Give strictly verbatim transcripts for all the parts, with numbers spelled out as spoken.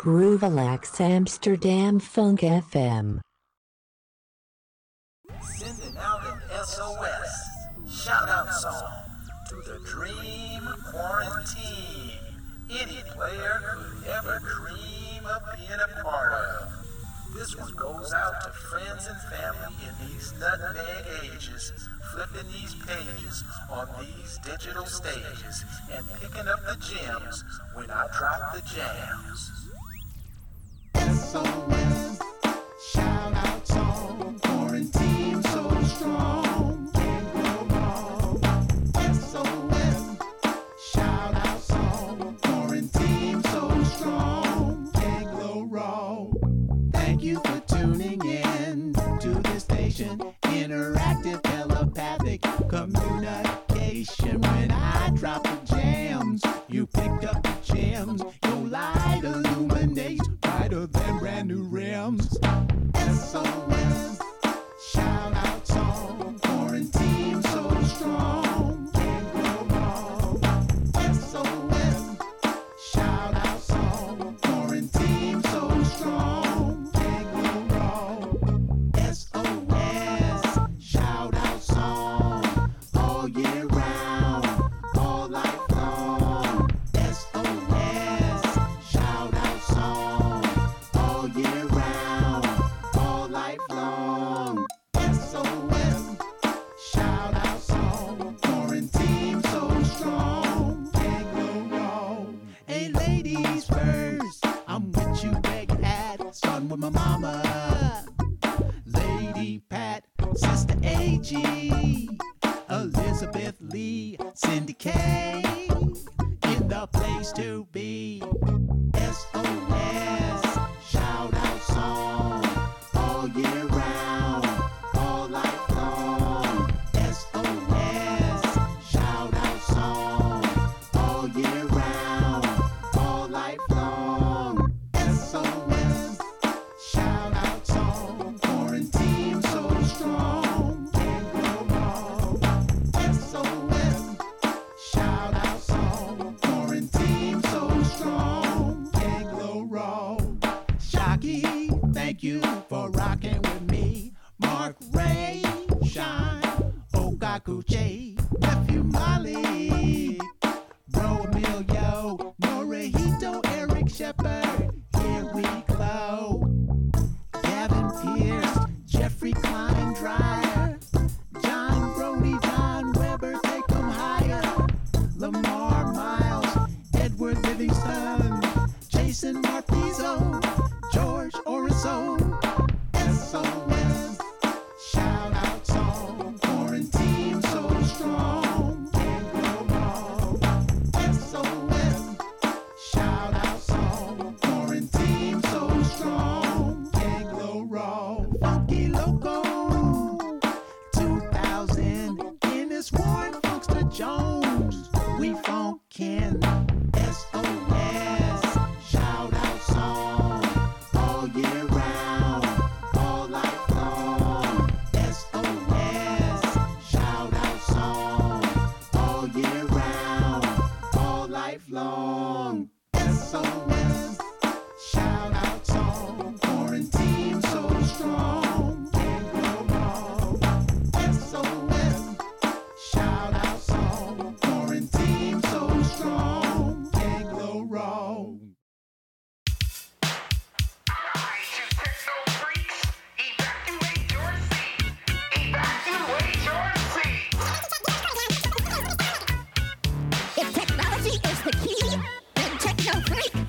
Groovalax Amsterdam Funk F M. Sending out an S O S shout-out song to the Dream Quarantine. Any player could ever dream of being a part of. This one goes out to friends and family in these nutmeg ages, flipping these pages on these digital stages and picking up the gems when I drop the jams. S O S, shout out song, quarantine so strong, can't go wrong. S O S, shout out song, quarantine so strong, can't go wrong. Thank you for tuning in to the station, interactive telepathic communication. When I drop the jams, you picked up the gems, your light illuminates brighter than brand new rims. S O S, shout out song, quarantine so strong, can't go wrong. S O S, shout out song, quarantine so strong, can't go wrong. S O S, shout out song, all year round, all life long. S O S, shout out song, all year round, all life long. S O S, shout out song, quarantine so strong, can't go wrong. Hey ladies first, I'm with you, big hat, starting with my mama, Lady Pat, Sister A G, Elizabeth Lee, Cindy K, in the place to be. S O S, shout out song, all year round, all life long. S O S, shout out song, all year round, all life long. S O S, shout out song, quarantine so strong, can't go wrong. S O S, shout out song, quarantine so strong, can't go wrong. Shocky, thank you for rocking with me. Mark Ray, Shine, Okakuche, Nephew Molly, Bro Emilio, Morihito, Eric Shepard, here we glow. Gavin Pierce, Jeffrey Klein Dryer, John Brody, John Weber, take 'em higher. Lamar Miles, Edward Livingston, Jason Marpizo, George Orizo. S O S, shout out song, quarantine so strong, can't go wrong. S O S, shout out song, quarantine so strong, can't go wrong. Funky Loco, two thousand, Guinness Warren, Funkster Jones, we funkin'. S O S, shout out song, all year round, all life long. S O S, shout out song, all year round, all life long. S O S, shout out song, quarantine so strong, can't go wrong. S O S, shout out song, quarantine so strong, can't go wrong. Alright, you techno freaks, evacuate your seat. Evacuate your seat. If technology is the key, then techno freak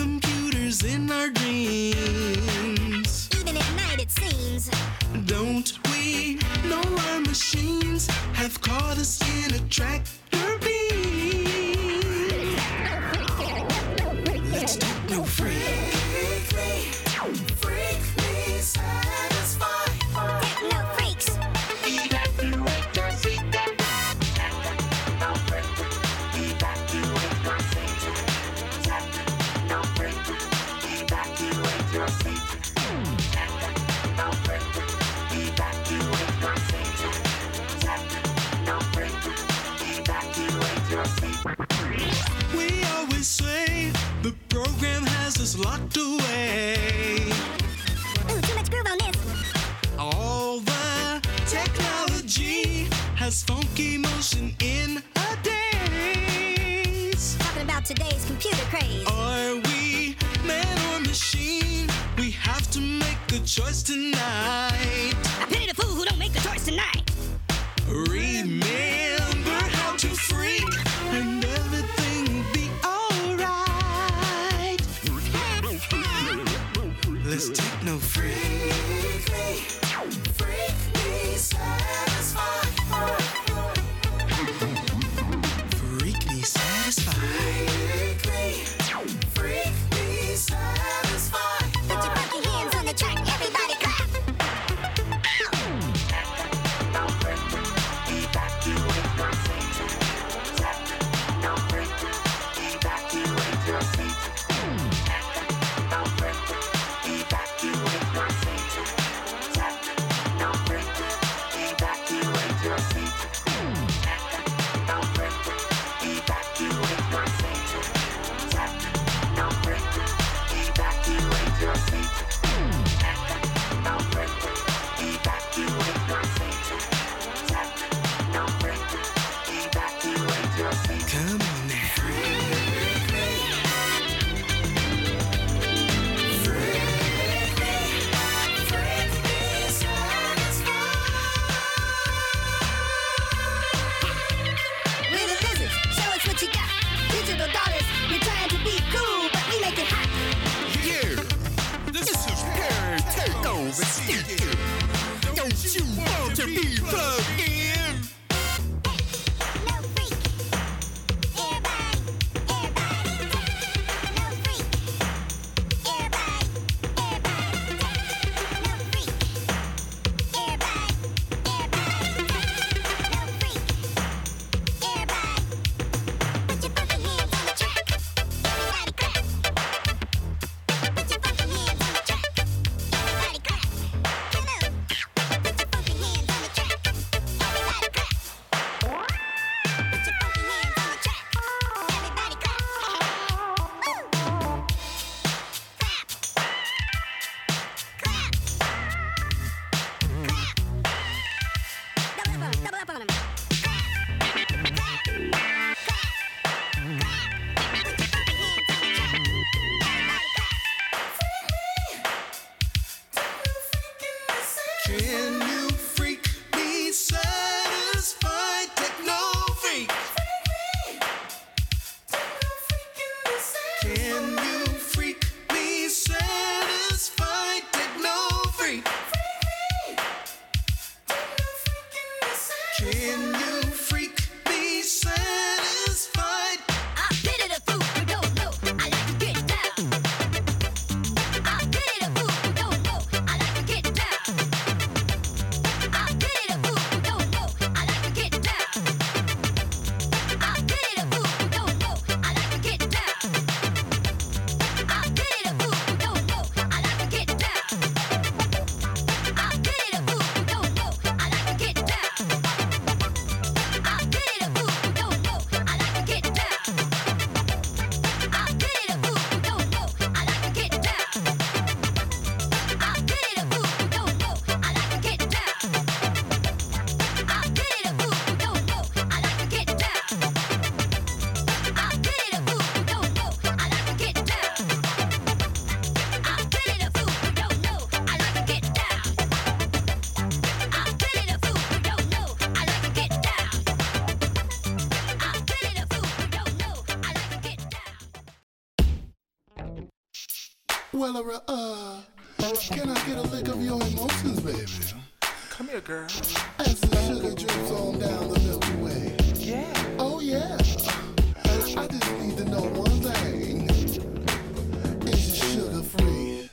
computers in our dreams. Even at night it seems. Don't we know our machines have caught us in a tractor beam? Let's techno freak. Freak me satisfied. Techno freaks. Evacuate your seat. Techno freak. Evacuate your seat. Techno freak. Evacuate your seat. Techno freak. Evacuate your seat. Techno freak. Evacuate your seat. We always say the program has us locked away. Ooh, too much groove on this. All the technology has funky motion in a daze. Talking about today's computer craze. Are we man or machine? We have to make a choice tonight. I pity the fool who don't make the choice tonight. Remember how to freak, and everything will be alright. Let's techno freak. Freak me satisfied. Freak me satisfied. Freak me satisfied. Put your funky hands on the track, everybody clap. Techno freak. Evacuate your seat. Techno freak. Evacuate your seat. Techno freak. Evacuate your seat. Well, uh, uh, can I get a lick of your emotions, baby? Come here, girl. As the sugar drips on down the Milky Way. Yeah. Oh, yeah. I just need to know one thing. Is it sugar free?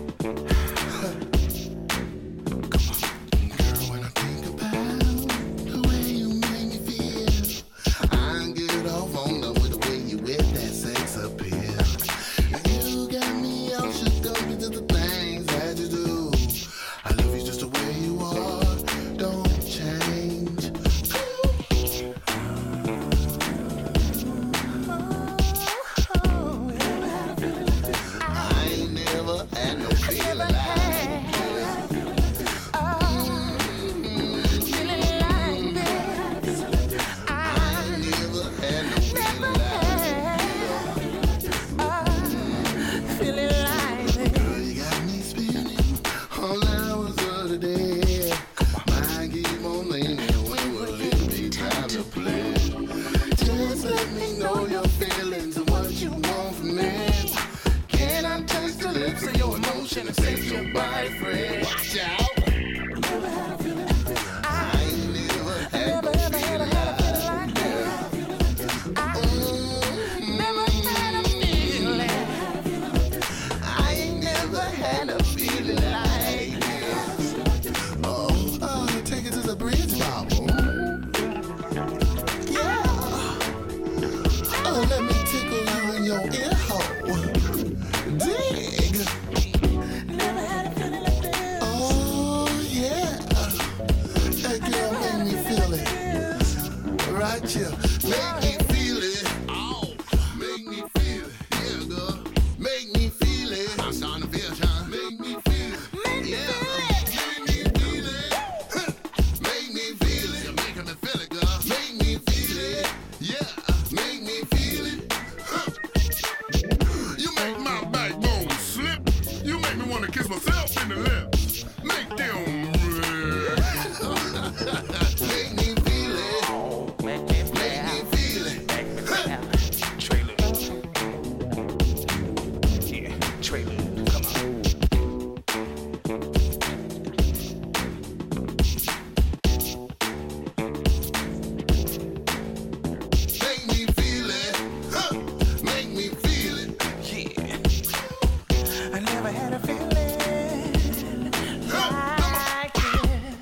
Come on. Girl, when I think about the way you make me feel, I get off on them with the way you with that sex appeal. You got me all shook up into the things that you do. I love you just the way you are. Don't change. I ain't never had no feeling like this. I ain't never had no feeling like this. Girl, you got me spinning all hours of the day. Mind keep on leaning. When will it be time to play? Just let me know your feelings and what you want from me. Can I taste the lips of your emotion and taste your body free? Watch out. I ain't never had no feeling like this. I ain't never had a feeling like this. Oh, uh, take it to the bridge, Bible. Yeah. Oh, let me tickle you in your ear hole. Dig. Oh, yeah. That girl made me feel it. Right here. Make me feel it. Oh, make me feel it. Yeah, girl. Make me feel it. I'm starting to feel it, huh? Make me feel it. Yeah. Make me feel it. Huh. Make me feel it. You're making me feel it, girl. Make me feel it. Yeah. Make me feel it. Huh. You make my backbone slip. You make me want to kiss myself in the lips. Make them. Make me feel it. Make me Make me feel it. Huh. Trailer. Yeah, trailer. Come on. Make me feel it. Huh. Make me feel it. Yeah. I never had a feeling Huh. like this.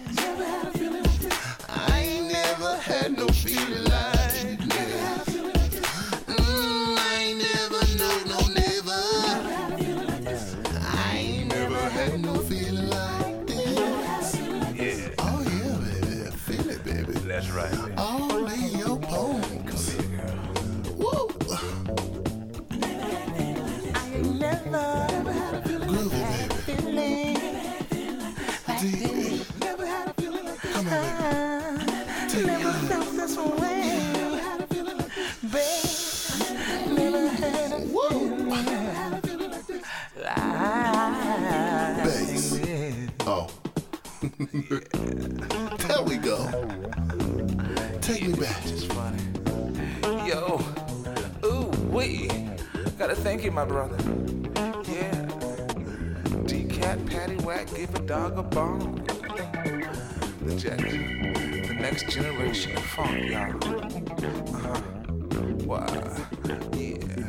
I ain't never had no feeling like this. Mm, I ain't never, no, no, never. I ain't never had no feeling like this. Yeah, Oh yeah, baby, feel it, baby. that's right. All in your bones. Woo. Groovy, baby. Deep. Come on, baby. Take me out. Woo. Bass. Oh. There we go. Take me back. It's funny. Yo, ooh, wee. Gotta thank you, my brother. Yeah. D-Cat, Patty Whack, give a dog a bone. The Jack, the next generation of funk, y'all. Uh-huh. Wow. Yeah.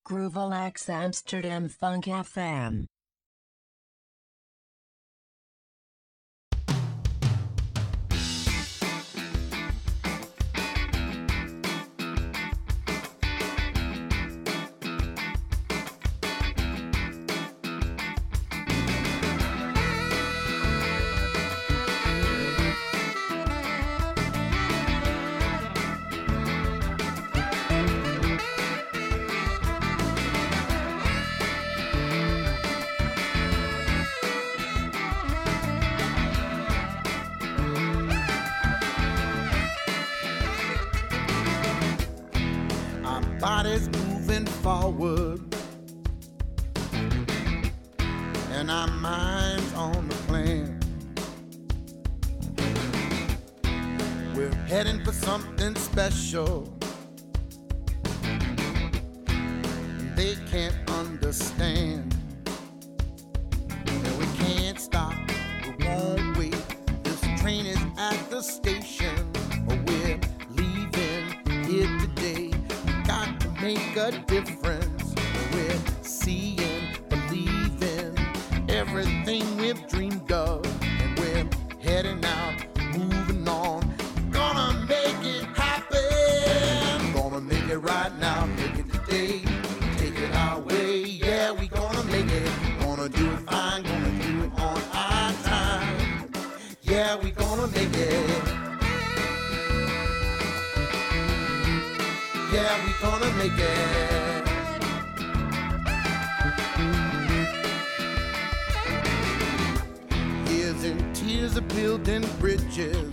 Groovelax Amsterdam Funk F M. Body's moving forward, and our minds on the plan. We're heading for something special. They can't understand. And we can't stop, we won't wait. This train is at the station. We're leaving here today. Got to make a difference. We're seeing, believing everything we've dreamed of, and we're heading out, moving on. Gonna make it happen. Gonna make it right now, make it today. Take it our way, yeah, we gonna make it. Gonna do it fine, gonna do it on our time. Yeah, we gonna make it. Yeah, we gonna make it. Years and tears of building bridges,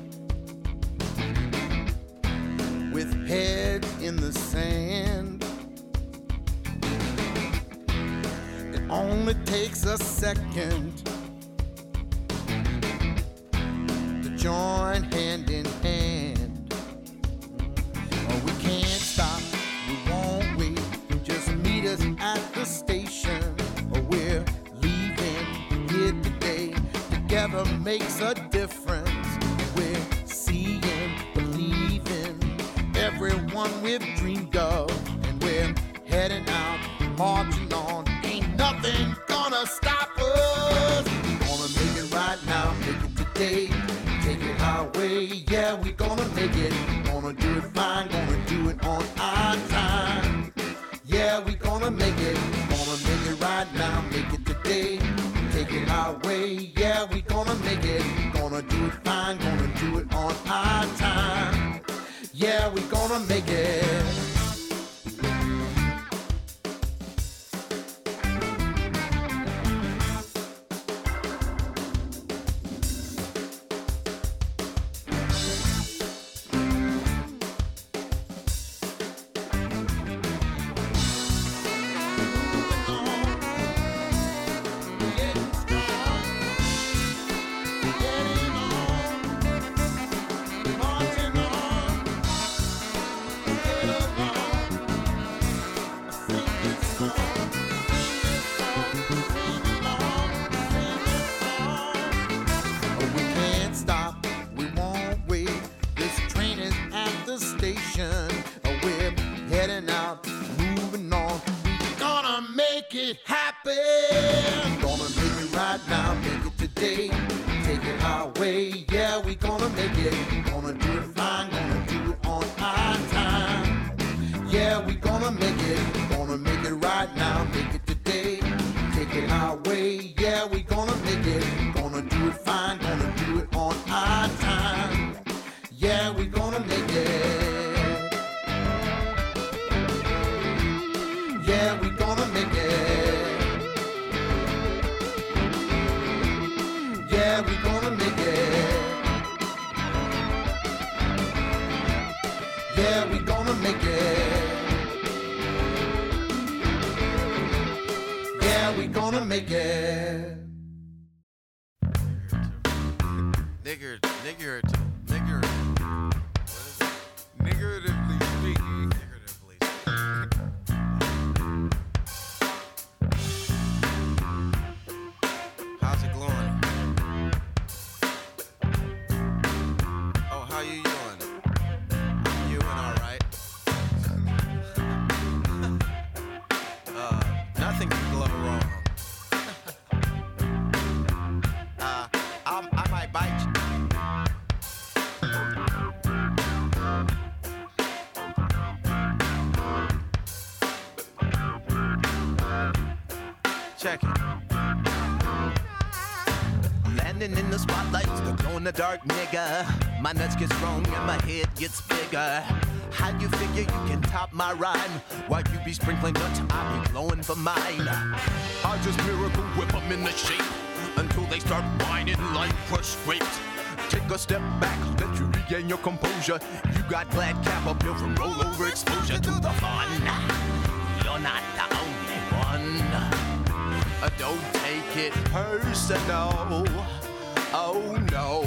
with heads in the sand. It only takes a second to join hand in hand. We can't stop, we won't wait. Just meet us at the station. We're leaving here today. Together makes a difference. We're seeing, believing everyone we've dreamed of, and we're heading out, marching on. Ain't nothing gonna stop us. Gonna make it right now, make it today. Take it our way, yeah, we gonna make it. Gonna do it fine, gonna do it on our time. Yeah, we gonna make it. Gonna make it right now, make it today. Take it our way, yeah, we gonna make it. Gonna do it fine, gonna do it on our time. Yeah, we gonna make it. jacket. Landing in the spotlight, the glow in the dark nigga. My nuts get strong and my head gets bigger. How you figure you can top my rhyme? While you be sprinkling nuts, I be glowing for mine. I just miracle whip them in the shape until they start whining like crushed grapes. Take a step back, let you regain your composure. You got glad cap uphill from rollover exposure to the fun. You're not the only one. Uh, don't take it personal. Oh no.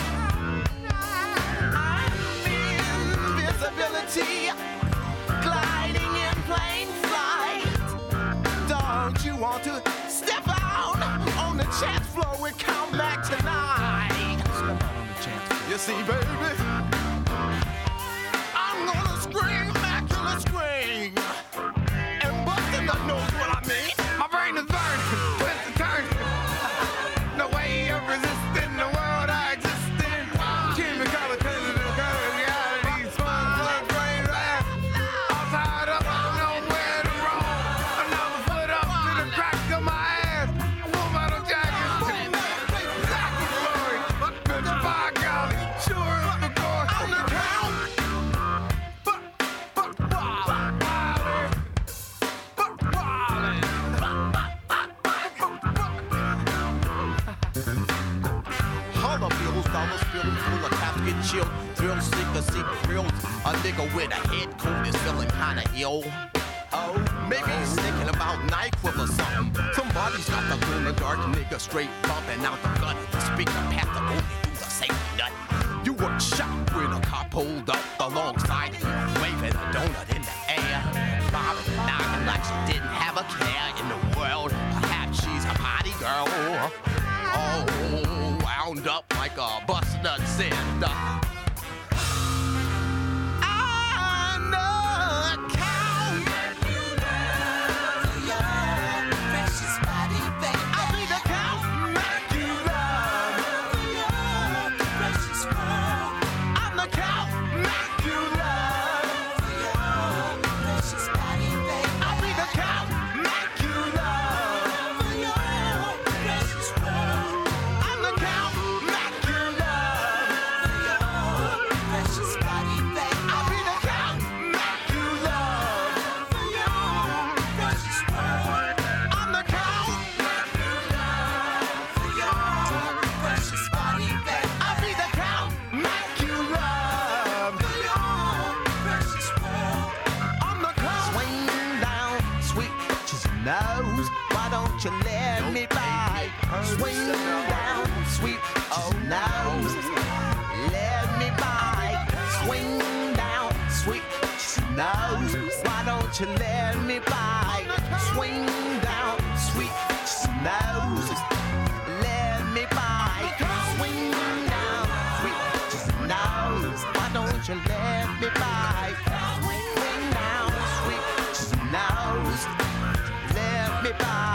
I'm invisibility, gliding in plain flight. Don't you want to step out on the chance floor with Count Mac tonight? Step out on the chance floor. You see, baby, I'm gonna scream, immaculate scream. And Buster knows what I mean. My brain is burning, twist and turn. No way of resisting the world I exist in. Keep me color, tending the color, reality, small, blood, brain, rap. All tied up, I don't know where to roll. Another foot up to the crack of my ass. Full metal jacket, exactly glory. Good by golly, sure as the core. On the count. Fuck, fuck, wild, wild, fuck, wild. All of bills, dollars filled full of casket chill. Thrill seeker, seek thrills. A nigga with a head coat is feeling kinda ill. Oh, maybe he's thinking about NyQuil or something. Somebody's got the gloom in the dark nigga straight bumping out the gut. The speaker path to go through the same nut. You were shot when a cop pulled up alongside you, waving a donut in the air. Bobbing and noggin like she didn't have a care in the world. Perhaps she's a party girl. Oh, wound up like a bus nut said. You let me by, swing down, sweet oh nose. Let me by, swing down, sweet nose. Why don't you let me by, swing down, sweet nose. Let me by, swing down, sweet nose. Why don't you let me by, swing down, sweet nose. Let me by.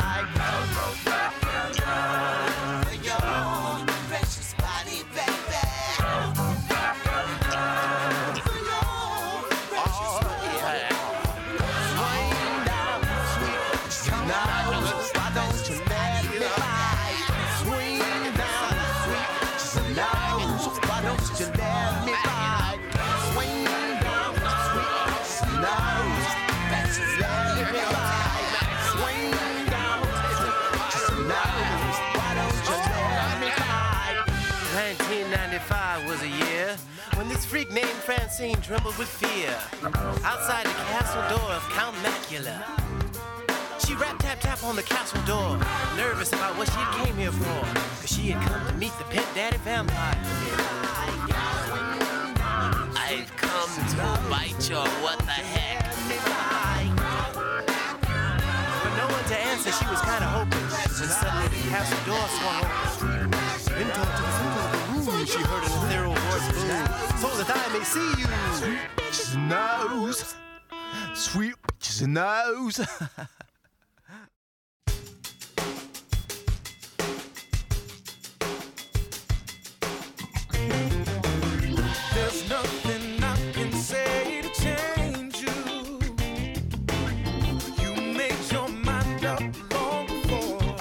nineteen ninety-five was a year when this freak named Francine trembled with fear outside the castle door of Count Macula. She rap tap tap on the castle door, nervous about what she came here for, cause she had come to meet the pet daddy vampire. I've come to bite your what the heck. For no one to answer, she was kinda hoping, when suddenly the castle door swung open. Into the center of the room, she heard an ethereal voice boom, so that I may see you. Sweet bitch's nose, sweet bitch's nose. There's nothing I can say to change you. You made your mind up long before.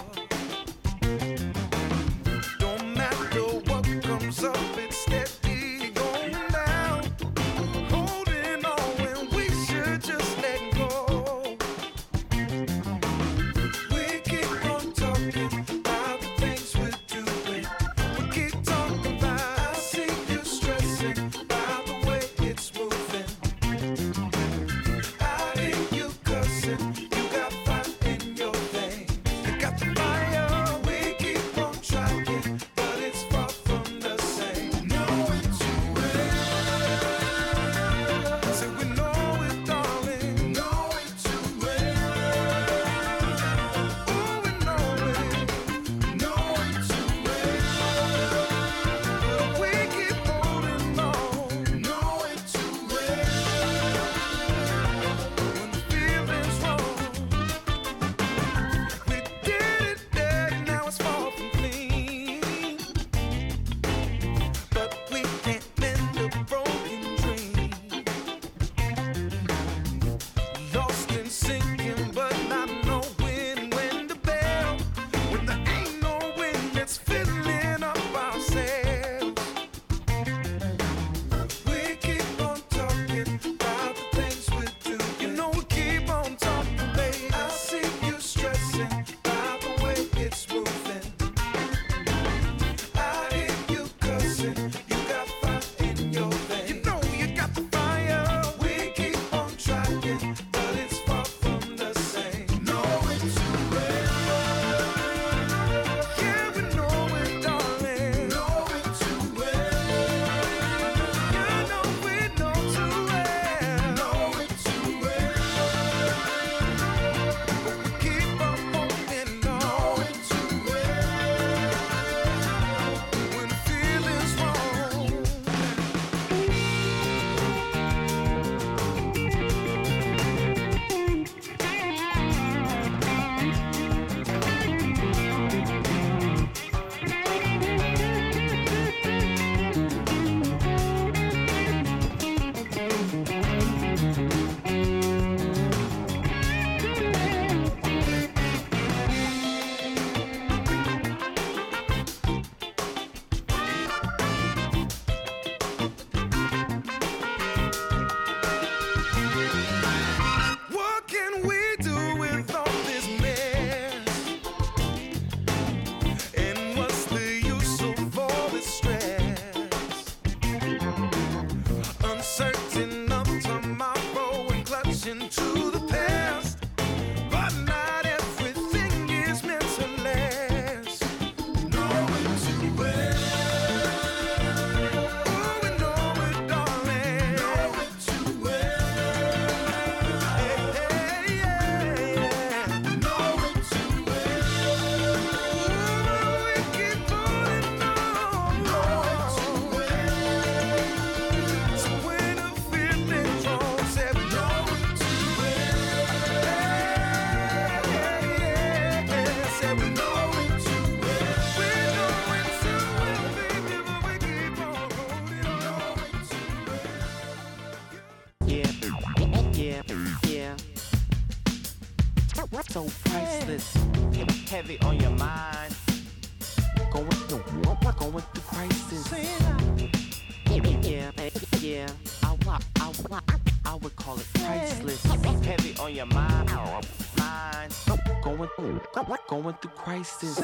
heavy on your mind. Going through, going through crisis. Yeah, yeah, I, I, I, I would call it priceless. Heavy on your mind, mind. Going through, going through crisis.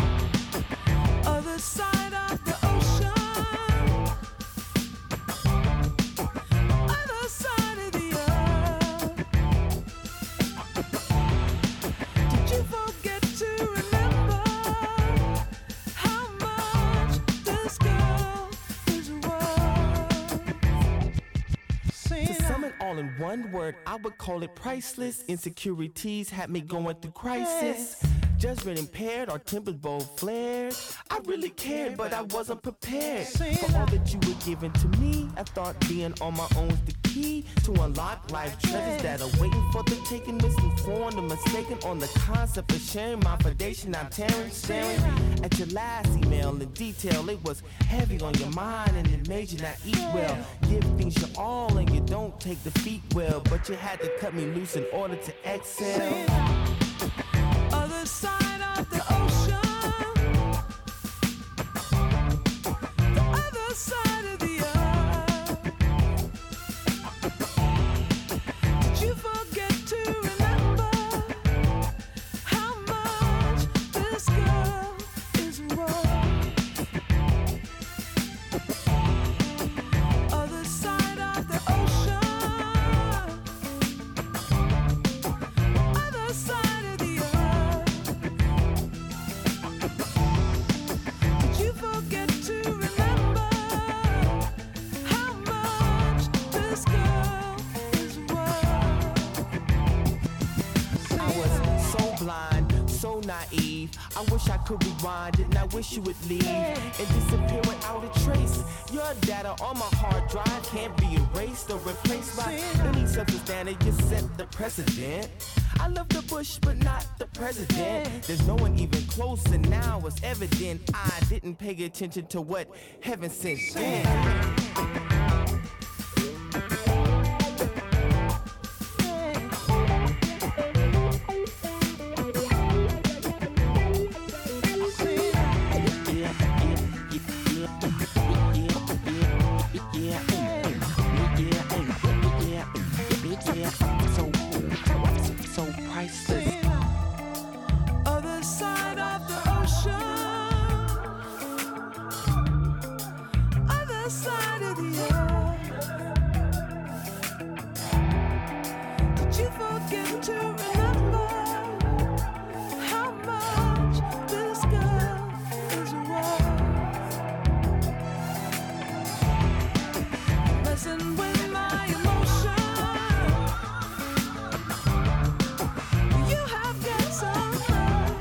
Other side of the ocean. Other side of the earth. Did you forget to remember how much this girl is worth? To sum it all in one word, I would call it priceless. Insecurities had me going through crisis. Judgment impaired, our tempers both flared. I really cared, but I wasn't prepared for all that you were giving to me. I thought being on my own's the key to unlock life treasures that are waiting for the taking. Misinformed and mistaken on the concept of sharing my foundation. I'm tearing, staring at your last email in detail. It was heavy on your mind and it made you not eat well. Give things your all and you don't take defeat well, but you had to cut me loose in order to excel. Other side of the ocean. The other side of the earth. Did you forget to remember how much this girl is worth? Other side of the ocean. Other side of the earth. Did you forget to remember how much this girl is worth? I was so blind, so naive. I wish I could rewind it, and I wish you would leave and disappear without a trace. Your data on my hard drive can't be erased or replaced by any substance standard. You set the precedent. I love the bush, but not the president. There's no one even close, and now it's evident I didn't pay attention to what heaven sent then. So priceless. Other side of the ocean. Other side of the earth. Did you forget to remember how much this girl is worth? Messing with my emotions. You have got some hurt.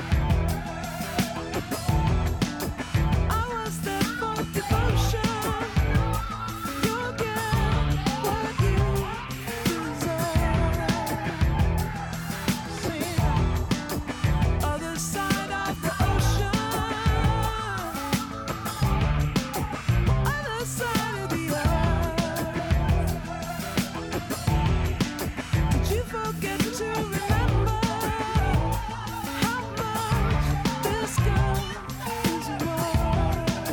I was there for devotion. You'll get what you deserve. Other side of the ocean. Other side of the earth. Did you forget to remember how much this girl is worth?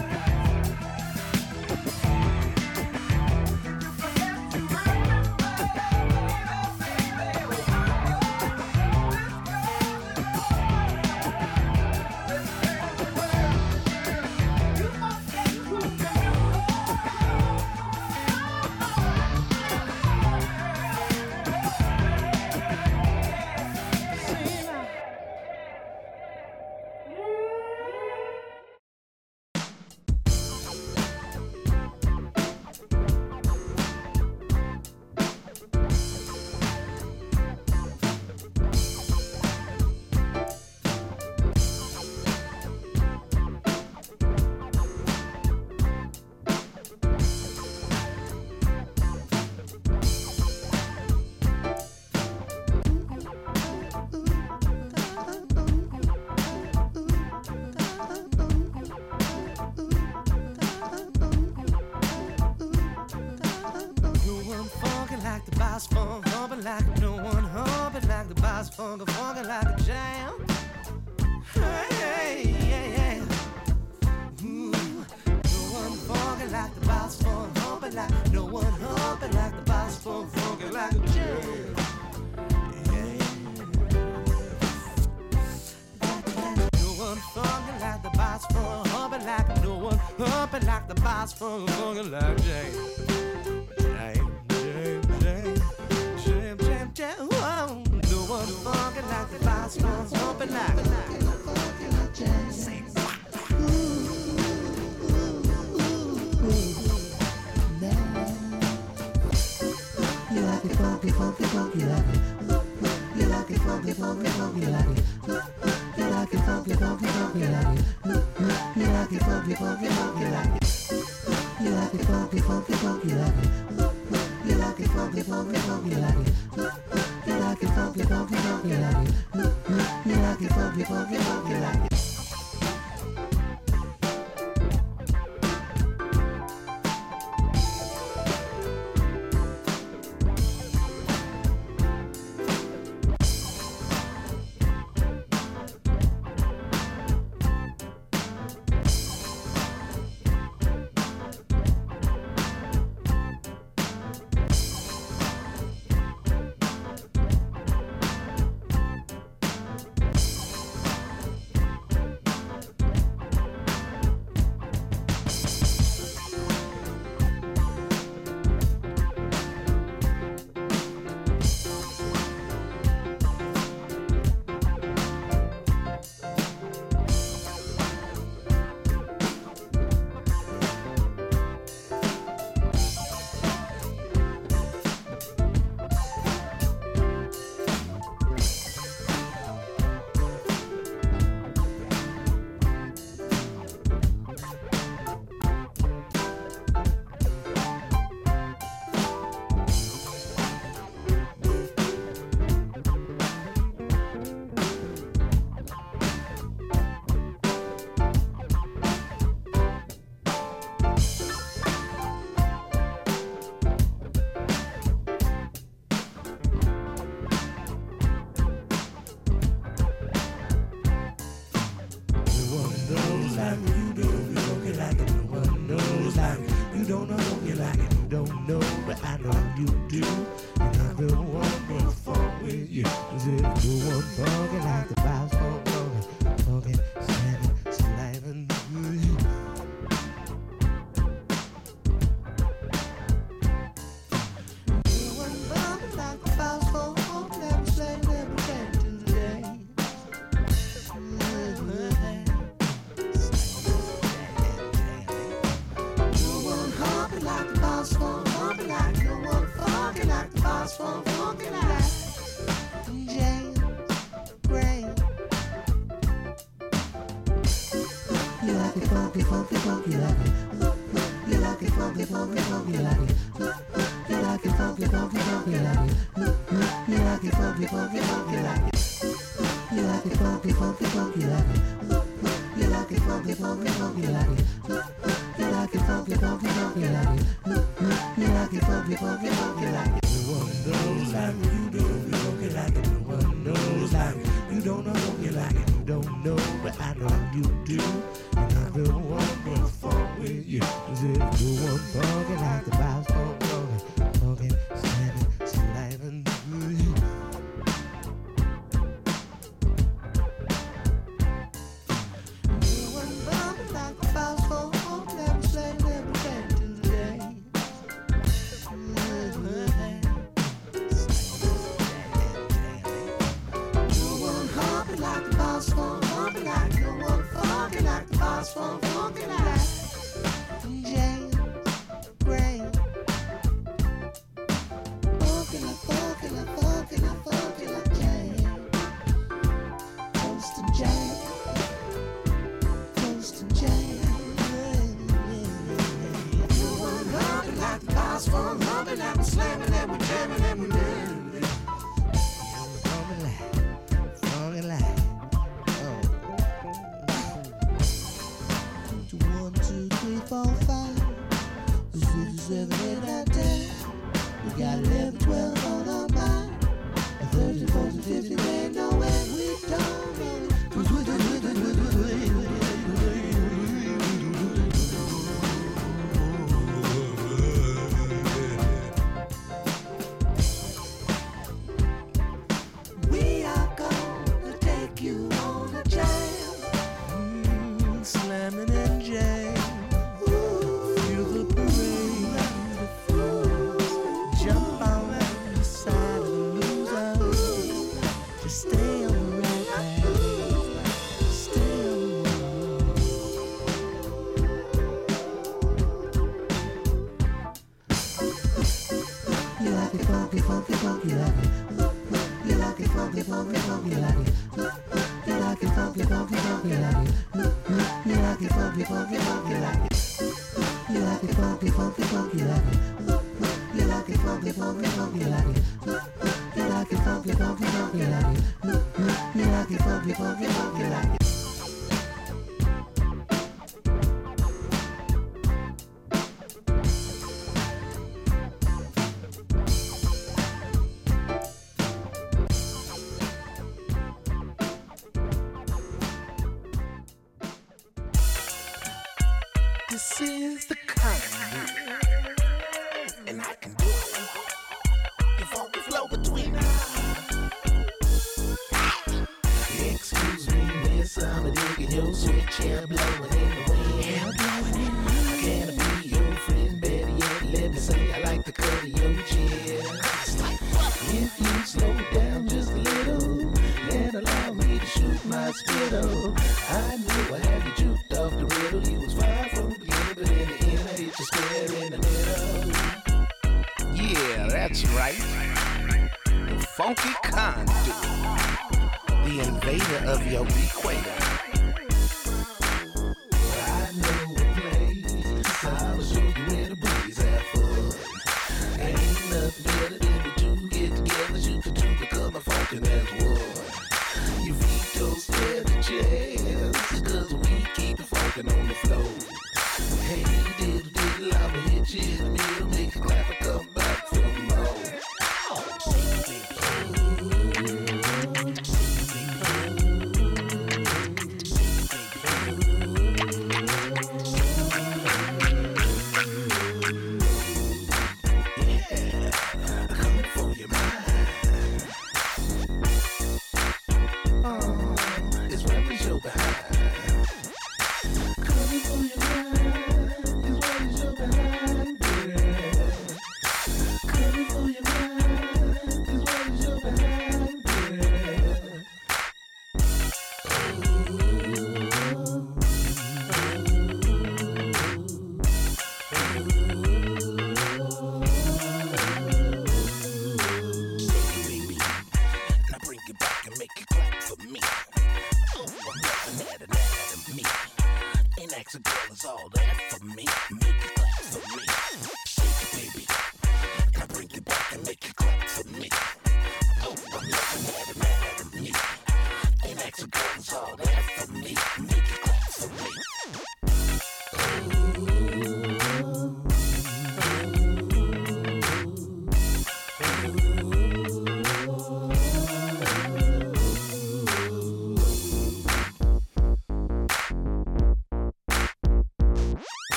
bass funk, humping like the bass funk, funkin' like a jam. Pumping like the boss from funkin' like James. James, James, James, James, James, James. Whoa. No one funkin' like the boss from pumping like James. Say what? You like it funky, funky, funky, like it. You like it funky, funky, funky, like it. You like it funky, funky, funky, like it. You like it funky, funky, funky, like it. You like it funky, funky, funky, like it. You like it funky, funky, funky, like it. You like it funky, funky, funky, like it. You like it funky, funky, funky, like it. Slamming and jam. like it. You like it funky, funky, funky, like it. You like it funky, funky, funky, like it. You like it funky, funky, funky, like it. You like it funky, funky, funky, like it. This is the kind and I can do it. The funky flow between us. Excuse me, miss, I'm digging your switch, yeah, blowing in the wind. Can I be your friend? Better yet, let me say I like the cut of your chin. If you slow down just a little, then allow me to shoot my spittle. I knew I had you juked off the riddle. You was far from the beginning, but in the end I hit you square in the middle. Yeah, that's right. The funky conduit. The invader of your equator. I know a place, I'll show you where the boys have fun. Ain't nothing better than we two get together, shoot the two, become a funkin' as one. Your feet don't stare the chairs, cause we keep it funkin' on the floor. Hey, diddle diddle, I'ma hit you in the middle, make you clap and come back for more.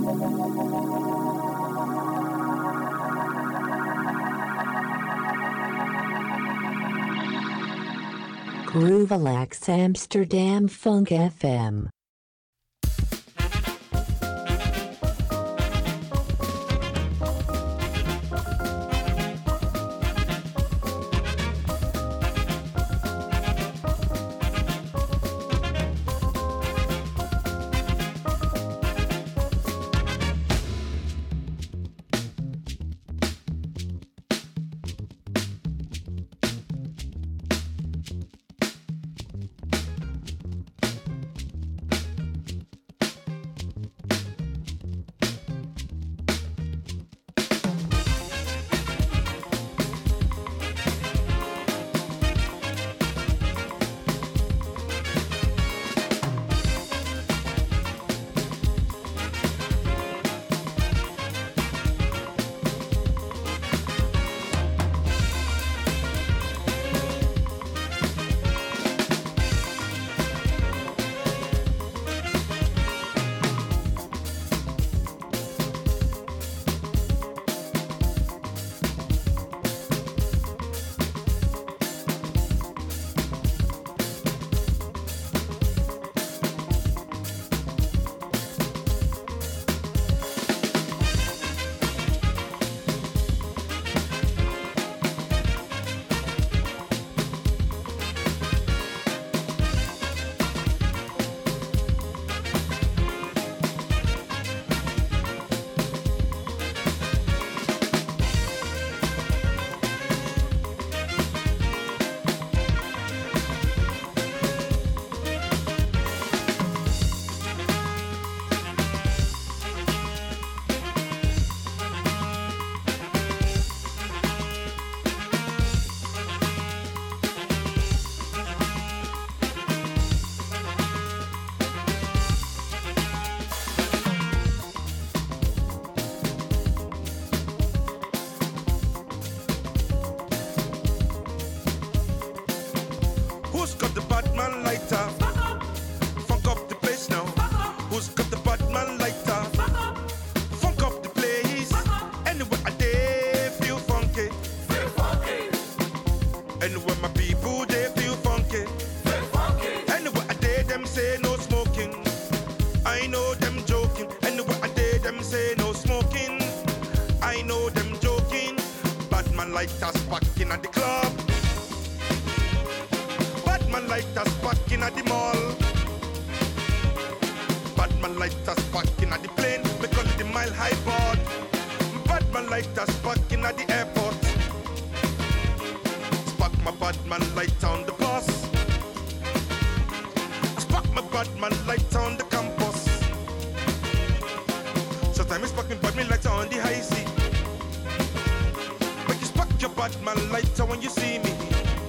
Groovalax Amsterdam Funk F M. Who's got the Batman lighter? Funk up the place now. Who's got the Batman lighter? Funk up the place. Anywhere I day feel funky. Feel funky. Anywhere my people they feel funky. Feel funky. Anywhere I day them say no smoking. I know them joking. Anywhere I day them say no smoking. I know them joking. Batman lighter sparking at the club. Batman lighters parking at the mall. Batman lighters parking at the plane. We call it the mile high board. Batman lighters parking at the airport. Spark my Batman light on the bus. Spark my Batman light on the campus. Sometimes it's sparking Batman light on the high sea. But you spark your Batman lighter when you see me.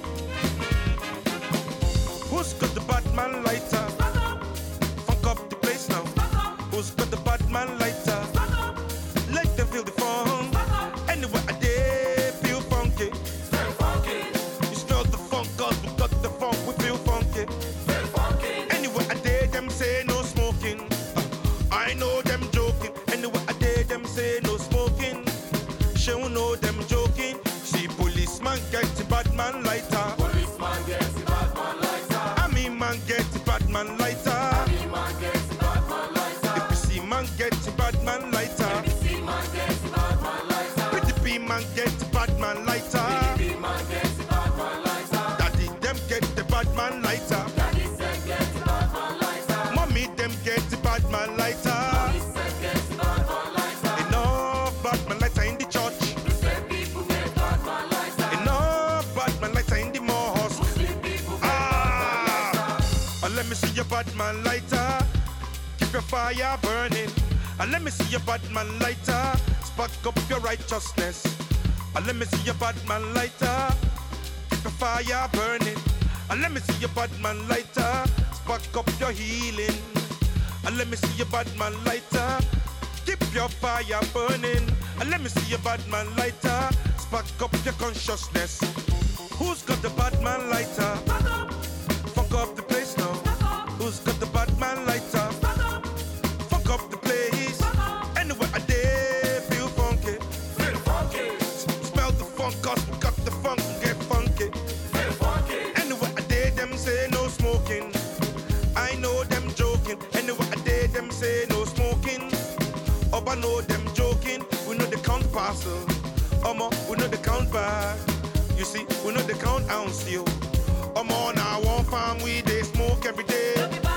Who's got the Batman lighter? Funk up the place now. Who's got the Batman lighter? Let them feel the funk. Anywhere I day feel funky. Feel funky. You smell the funk, cause we got the funk, we feel funky. Feel funky. Anywhere I day them say no smoking. Uh, I know them joking. Anywhere I day them say no smoking. She will know them joking. See policeman get the Batman lighter. Policeman get the Batman lighter. Man get the Batman lighter. Army man gets the Batman lighter. The P C man get the Batman lighter. P C man gets the Batman lighter. P D P man get the Batman lighter. P D P man gets the Batman lighter. Daddy them get the Batman lighter. Daddy them get the Batman lighter. Mommy them get the Batman lighter. Mommy them get the Batman lighter. Enough Batman lighter in the church. Muslim people get Batman lighter. Enough Batman lighter in the mosque. Muslim people get And let me see your Batman lighter. Keep your fire burning. And let me see your Batman lighter. Spark up your righteousness. And let me see your Batman lighter. Keep your fire burning. And let me see your Batman lighter. Spark up your healing. And let me see your Batman lighter. Keep your fire burning. And let me see your Batman lighter. Spark up your consciousness. Who's got the Batman lighter? Funk up the place now. Who's got the Batman lighter? Funk up the place. Boba know them joking. We know the count parcel. Omo, we know the count bag. You see, we know the count ounce you. Omo, now one farm we they smoke every day.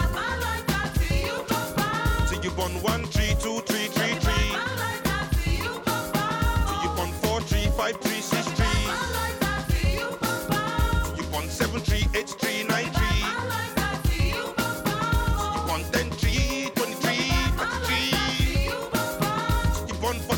See you burn one tree, two tree, three tree. See you burn four tree, five tree, six tree. See you burn seven tree, eight tree, nine tree. See you burn ten tree, twenty tree, thirty tree. See you burn